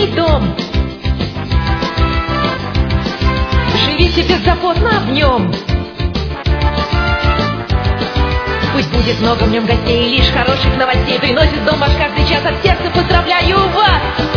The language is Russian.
мой дом. Живите беззаботно в нем. Пусть будет много в нем гостей, лишь хороших новостей приносит дом ваш каждый час. От сердца поздравляю вас!